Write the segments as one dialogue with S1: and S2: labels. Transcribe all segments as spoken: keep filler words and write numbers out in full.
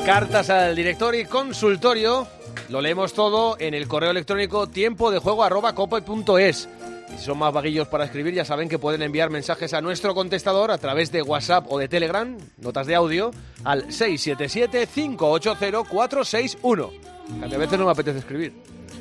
S1: Cartas al director y consultorio. Lo leemos todo en el correo electrónico tiempo de juego arroba cope punto es. Y si son más vaguillos para escribir, ya saben que pueden enviar mensajes a nuestro contestador a través de WhatsApp o de Telegram, notas de audio, al seis siete siete, cinco ocho cero, cuatro seis uno. A mí a veces no me apetece escribir.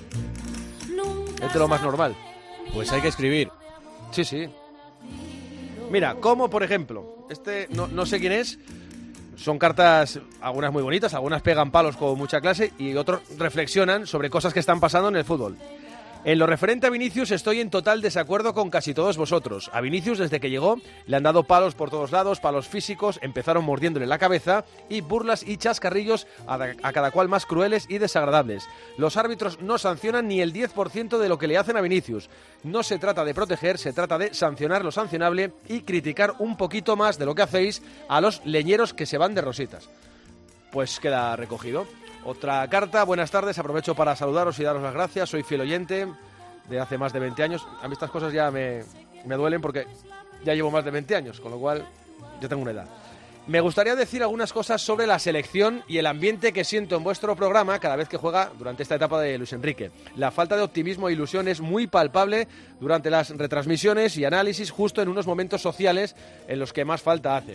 S1: Es de lo más normal.
S2: Pues hay que escribir.
S1: Sí, sí. Mira, como por ejemplo, este no, no sé quién es. Son cartas, algunas muy bonitas, algunas pegan palos con mucha clase y otros reflexionan sobre cosas que están pasando en el fútbol. En lo referente a Vinicius estoy en total desacuerdo con casi todos vosotros. A Vinicius desde que llegó le han dado palos por todos lados, palos físicos, empezaron mordiéndole la cabeza y burlas y chascarrillos a, a cada cual más crueles y desagradables. Los árbitros no sancionan ni el diez por ciento de lo que le hacen a Vinicius. No se trata de proteger, se trata de sancionar lo sancionable y criticar un poquito más de lo que hacéis a los leñeros que se van de rositas. Pues queda recogido. Otra carta, buenas tardes, aprovecho para saludaros y daros las gracias, soy fiel oyente de hace más de veinte años. A mí estas cosas ya me, me duelen porque ya llevo más de veinte años, con lo cual ya tengo una edad. Me gustaría decir algunas cosas sobre la selección y el ambiente que siento en vuestro programa cada vez que juega durante esta etapa de Luis Enrique. La falta de optimismo e ilusión es muy palpable durante las retransmisiones y análisis justo en unos momentos sociales en los que más falta hace.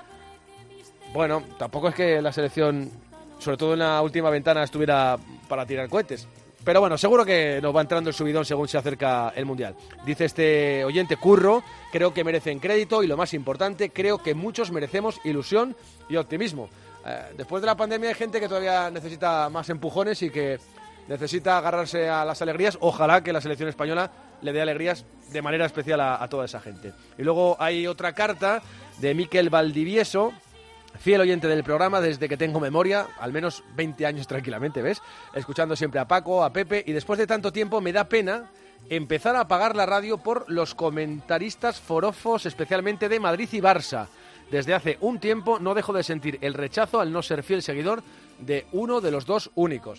S1: Bueno, tampoco es que la selección, sobre todo en la última ventana, estuviera para tirar cohetes. Pero bueno, seguro que nos va entrando el subidón según se acerca el Mundial. Dice este oyente, Curro, creo que merecen crédito y lo más importante, creo que muchos merecemos ilusión y optimismo. Eh, después de la pandemia hay gente que todavía necesita más empujones y que necesita agarrarse a las alegrías. Ojalá que la selección española le dé alegrías de manera especial a, a toda esa gente. Y luego hay otra carta de Miquel Valdivieso, fiel oyente del programa desde que tengo memoria, al menos veinte años tranquilamente, ¿ves? Escuchando siempre a Paco, a Pepe, y después de tanto tiempo me da pena empezar a apagar la radio por los comentaristas forofos, especialmente de Madrid y Barça. Desde hace un tiempo no dejo de sentir el rechazo al no ser fiel seguidor de uno de los dos únicos.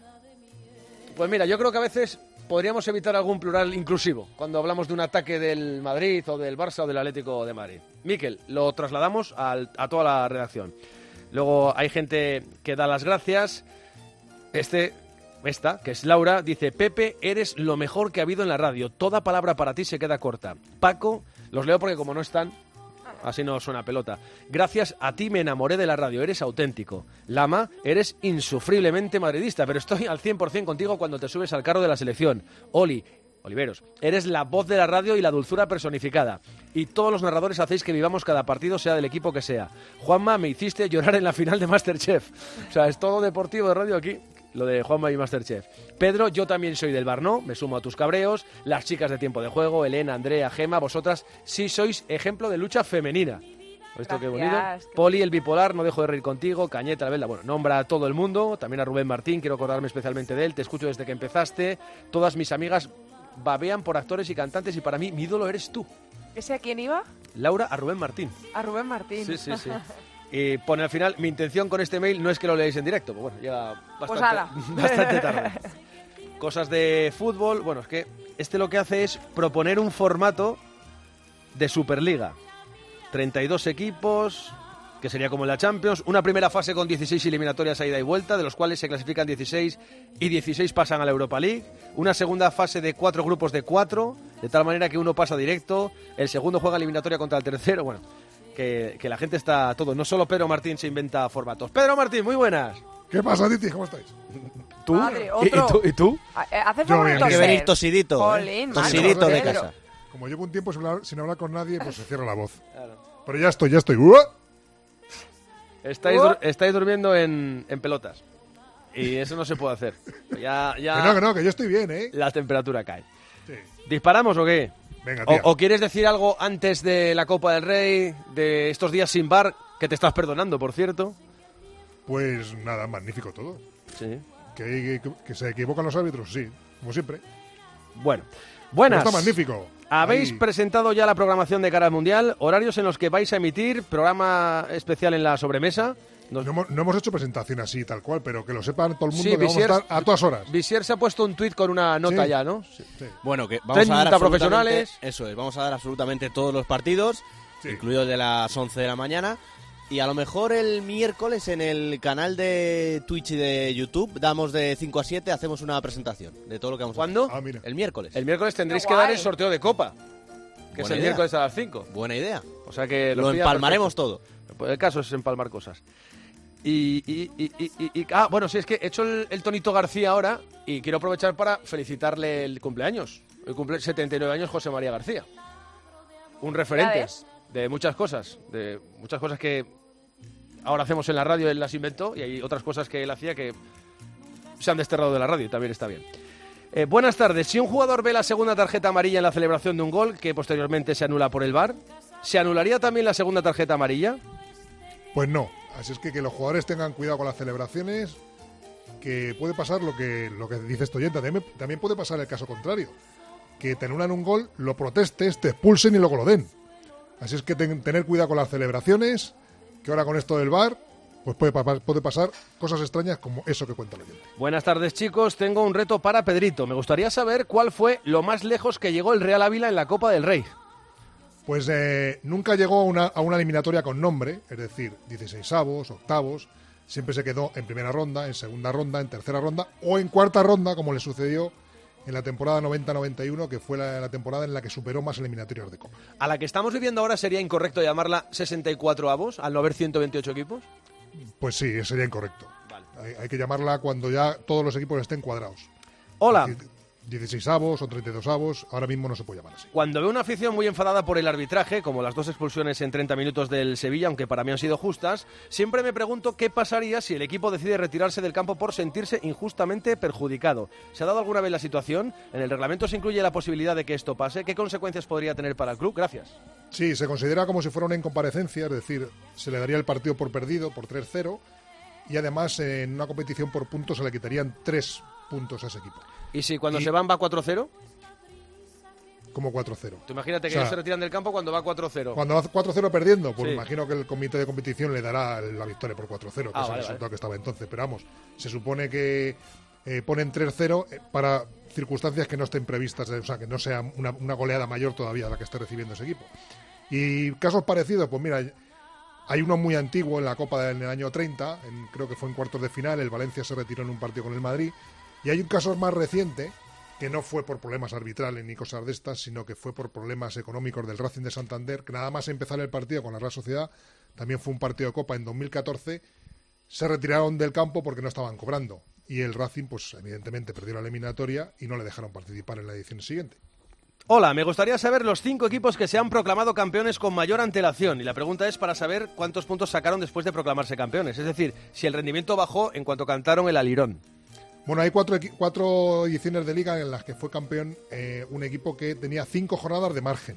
S1: Pues mira, yo creo que a veces podríamos evitar algún plural inclusivo cuando hablamos de un ataque del Madrid o del Barça o del Atlético de Madrid. Miquel, lo trasladamos al, a toda la redacción. Luego hay gente que da las gracias. Este, esta, que es Laura, dice: Pepe, eres lo mejor que ha habido en la radio. Toda palabra para ti se queda corta. Paco, los leo porque como no están, así no suena pelota. Gracias a ti me enamoré de la radio, eres auténtico. Lama, eres insufriblemente madridista, pero estoy al cien por ciento contigo cuando te subes al carro de la selección. Oli, Oliveros, eres la voz de la radio y la dulzura personificada. Y todos los narradores hacéis que vivamos cada partido, sea del equipo que sea. Juanma, me hiciste llorar en la final de MasterChef. O sea, es todo deportivo de radio aquí, lo de Juanma y MasterChef. Pedro, yo también soy del Barnó, me sumo a tus cabreos. Las chicas de Tiempo de Juego, Elena, Andrea, Gema, vosotras sí sois ejemplo de lucha femenina. Esto qué bonito. Poli, el bipolar, no dejo de reír contigo. Cañeta, la Belda, bueno, nombra a todo el mundo. También a Rubén Martín, quiero acordarme especialmente de él. Te escucho desde que empezaste. Todas mis amigas babean por actores y cantantes y para mí mi ídolo eres tú.
S3: ¿Ese a quién iba?
S1: Laura, a Rubén Martín.
S3: A Rubén Martín.
S1: Sí, sí, sí. Y pone al final, mi intención con este mail no es que lo leáis en directo, pues bueno, llega bastante,
S3: pues
S1: bastante tarde. Cosas de fútbol, bueno, es que este lo que hace es proponer un formato de Superliga. treinta y dos equipos, que sería como en la Champions, una primera fase con dieciséis eliminatorias a ida y vuelta, de los cuales se clasifican dieciséis y dieciséis pasan a la Europa League, una segunda fase de cuatro grupos de cuatro, de tal manera que uno pasa directo, el segundo juega eliminatoria contra el tercero, bueno, que, que la gente está todo, no solo Pedro Martín se inventa formatos. Pedro Martín, muy buenas.
S4: ¿Qué pasa, Titi? ¿Cómo estáis?
S1: ¿Tú?
S3: Madre,
S1: ¿Y, y tú? ¿Y tú?
S3: ¿Hace
S4: Yo bien.
S2: Hay que venir tosidito,
S3: Jolín,
S2: ¿eh? Tosidito de
S3: Pedro.
S2: casa.
S4: Como llevo un tiempo sin hablar, sin hablar con nadie, pues se cierra la voz.
S1: Claro.
S4: Pero ya estoy, ya estoy. ¡Uah!
S1: Estáis, dur- estáis durmiendo en, en pelotas. Y eso no se puede hacer. Ya, ya
S4: Que no, que no, que yo estoy bien, ¿eh?
S1: la temperatura cae.
S4: Sí.
S1: ¿Disparamos o qué?
S4: Venga,
S1: O,
S4: tía.
S1: ¿O quieres decir algo antes de la Copa del Rey, de estos días sin bar, que te estás perdonando, por cierto?
S4: Pues nada, magnífico todo.
S1: Sí.
S4: ¿Que, que, que se equivocan los árbitros? Sí, como siempre.
S1: Bueno.
S4: Pero
S1: Buenas.
S4: está magnífico.
S1: Habéis
S4: Ahí.
S1: presentado ya la programación de cara al Mundial, horarios en los que vais a emitir, programa especial en la sobremesa. Nos-
S4: No, hemos- no hemos hecho presentación así, tal cual, pero que lo sepan todo el mundo
S1: Sí,
S4: que vamos a
S1: Visier-
S4: estar a todas horas.
S1: Visier se ha puesto un tuit con una nota
S4: Sí.
S1: ya, ¿no? Sí.
S4: Sí.
S2: Bueno, que vamos a dar
S1: treinta
S2: absolutamente-
S1: profesionales.
S2: Eso es, vamos a dar absolutamente todos los partidos,
S4: Sí.
S2: incluido el de las once de la mañana. Y a lo mejor el miércoles en el canal de Twitch y de YouTube damos de cinco a siete, hacemos una presentación de todo lo que vamos a hacer.
S1: ¿Cuándo?
S4: Ah, mira.
S2: El miércoles.
S1: El miércoles tendréis
S3: Qué
S1: que dar
S3: guay.
S1: el sorteo de Copa, que es
S2: Buena
S1: el
S2: idea.
S1: miércoles a las cinco.
S2: Buena idea.
S1: O sea que
S2: Lo
S1: pilla
S2: empalmaremos todo.
S1: perfecto. Pues el caso es empalmar cosas. Y, y, y, y, y- y- ah, bueno, sí, es que he hecho el, el Tonito García ahora y quiero aprovechar para felicitarle el cumpleaños. Hoy cumple setenta y nueve años José María García. Un referente
S3: ¿Edades?
S1: de muchas cosas, de muchas cosas que ahora hacemos en la radio, él las inventó, y hay otras cosas que él hacía que se han desterrado de la radio y también está bien. Eh, buenas tardes. Si un jugador ve la segunda tarjeta amarilla en la celebración de un gol, que posteriormente se anula por el V A R, ¿se anularía también la segunda tarjeta amarilla?
S4: Pues no. Así es que que los jugadores tengan cuidado con las celebraciones, que puede pasar lo que lo que dice este oyente. También, también puede pasar el caso contrario, que te anulan un gol, lo protestes, te expulsen y luego lo den. Así es que ten- tener cuidado con las celebraciones, que ahora con esto del V A R, pues puede, pa- puede pasar cosas extrañas como eso que cuenta el oyente.
S1: Buenas tardes, chicos. Tengo un reto para Pedrito. Me gustaría saber cuál fue lo más lejos que llegó el Real Ávila en la Copa del Rey.
S4: Pues eh, nunca llegó a una, a una eliminatoria con nombre, es decir, dieciseisavos, octavos. Siempre se quedó en primera ronda, en segunda ronda, en tercera ronda o en cuarta ronda, como le sucedió en la temporada noventa noventa y uno, que fue la, la temporada en la que superó más eliminatorias de Copa.
S1: A la que estamos viviendo ahora sería incorrecto llamarla sesenta y cuatro avos, al no haber ciento veintiocho equipos.
S4: Pues sí, sería incorrecto.
S1: Vale.
S4: Hay, hay que llamarla cuando ya todos los equipos estén cuadrados.
S1: Hola.
S4: Es decir, dieciseisavos o treinta y dosavos, ahora mismo no se puede llamar así.
S1: Cuando veo una afición muy enfadada por el arbitraje, como las dos expulsiones en treinta minutos del Sevilla, aunque para mí han sido justas, siempre me pregunto qué pasaría si el equipo decide retirarse del campo por sentirse injustamente perjudicado. ¿Se ha dado alguna vez la situación? ¿En el reglamento se incluye la posibilidad de que esto pase? ¿Qué consecuencias podría tener para el club? Gracias.
S4: Sí, se considera como si fuera una incomparecencia, es decir, se le daría el partido por perdido, por tres cero, y además en una competición por puntos se le quitarían tres puntos a ese equipo.
S1: ¿Y si cuando
S4: Y-
S1: se van va cuatro cero?
S4: Como cuatro cero.
S1: Tú imagínate que
S4: O sea,
S1: ellos se retiran del campo cuando va cuatro cero.
S4: Cuando va cuatro cero perdiendo, pues
S1: Sí.
S4: imagino que el comité de competición le dará la victoria por cuatro cero, que
S1: Ah,
S4: es
S1: vale,
S4: el resultado
S1: vale.
S4: que estaba entonces. Pero vamos, se supone que eh, ponen tres cero eh, para circunstancias que no estén previstas, eh, o sea, que no sea una, una goleada mayor todavía la que esté recibiendo ese equipo. Y casos parecidos, pues mira, hay uno muy antiguo en la Copa del año treinta, en- creo que fue en cuartos de final, el Valencia se retiró en un partido con el Madrid, y hay un caso más reciente, que no fue por problemas arbitrales ni cosas de estas, sino que fue por problemas económicos del Racing de Santander, que nada más empezar el partido con la Real Sociedad, también fue un partido de Copa en dos mil catorce, se retiraron del campo porque no estaban cobrando. Y el Racing, pues evidentemente perdió la eliminatoria y no le dejaron participar en la edición siguiente.
S1: Hola, me gustaría saber los cinco equipos que se han proclamado campeones con mayor antelación. Y la pregunta es para saber cuántos puntos sacaron después de proclamarse campeones. Es decir, si el rendimiento bajó en cuanto cantaron el alirón.
S4: Bueno, hay cuatro, equi- cuatro ediciones de liga en las que fue campeón eh, un equipo que tenía cinco jornadas de margen.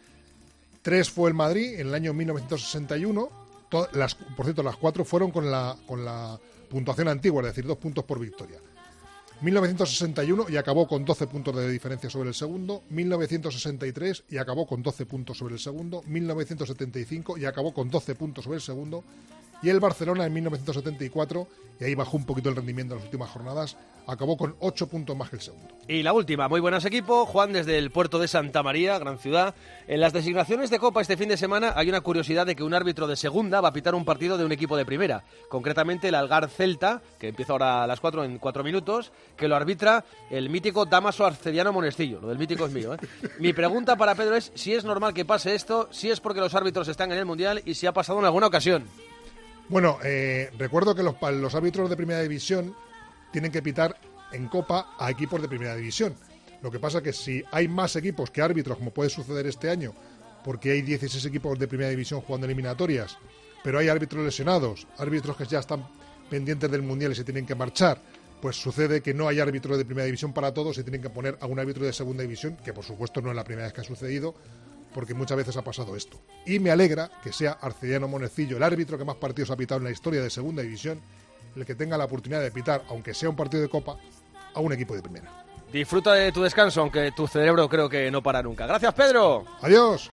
S4: Tres fue el Madrid en el año mil novecientos sesenta y uno. To- las, por cierto, las cuatro fueron con la, con la puntuación antigua, es decir, dos puntos por victoria. mil novecientos sesenta y uno y acabó con doce puntos de diferencia sobre el segundo. mil novecientos sesenta y tres y acabó con doce puntos sobre el segundo. mil novecientos setenta y cinco y acabó con doce puntos sobre el segundo. Y el Barcelona en mil novecientos setenta y cuatro, y ahí bajó un poquito el rendimiento en las últimas jornadas, acabó con ocho puntos más que el segundo.
S1: Y la última, muy buenas equipo, Juan desde el puerto de Santa María, gran ciudad. En las designaciones de Copa este fin de semana hay una curiosidad de que un árbitro de segunda va a pitar un partido de un equipo de primera, concretamente el Algar Celta, que empieza ahora a las cuatro en cuatro minutos, que lo arbitra el mítico Damaso Arcediano Monestillo, lo del mítico es mío. ¿eh? Mi pregunta para Pedro es si es normal que pase esto, si es porque los árbitros están en el Mundial y si ha pasado en alguna ocasión.
S4: Bueno, eh, recuerdo que los, pa- los árbitros de primera división tienen que pitar en Copa a equipos de primera división. Lo que pasa que si hay más equipos que árbitros, como puede suceder este año, porque hay dieciséis equipos de primera división jugando eliminatorias, pero hay árbitros lesionados, árbitros que ya están pendientes del Mundial y se tienen que marchar, pues sucede que no hay árbitros de primera división para todos y tienen que poner a un árbitro de segunda división, que por supuesto no es la primera vez que ha sucedido, porque muchas veces ha pasado esto. Y me alegra que sea Arcediano Monecillo, el árbitro que más partidos ha pitado en la historia de segunda división, el que tenga la oportunidad de pitar, aunque sea un partido de Copa, a un equipo de primera.
S1: Disfruta de tu descanso, aunque tu cerebro creo que no para nunca. Gracias, Pedro.
S4: Adiós.